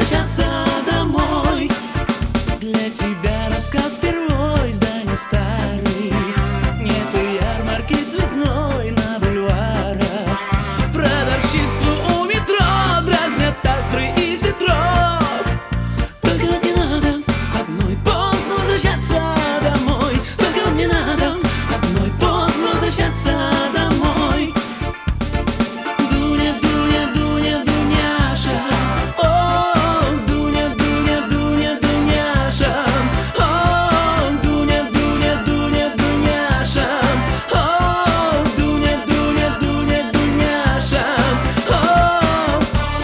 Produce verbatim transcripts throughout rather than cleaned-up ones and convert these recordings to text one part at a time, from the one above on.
возвращаться домой. Для тебя рассказ первой зданий старых. Нету ярмарки цветной на бульварах. Продавщицу у метро дразнят астры и ситро. Только вот не надо одной поздно возвращаться домой. Только вот не надо одной поздно возвращаться домой. Дуня, Дуня, Дуня, Дуняша. О, Дуня, Дуня, Дуня, Дуняша. О, Дуня, Дуня, Дуня, Дуняша. О, Дуня, Дуня, Дуня, Дуняша. О.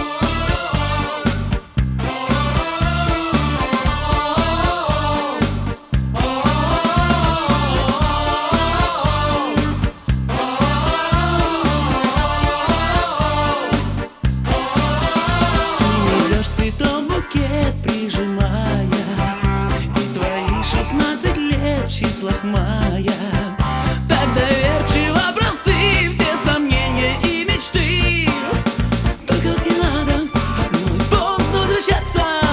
Цветом букет прижимая, и твои шестнадцать лет в числах мая. Так доверчиво просты все сомнения и мечты. Только вот не надо одной поздно возвращаться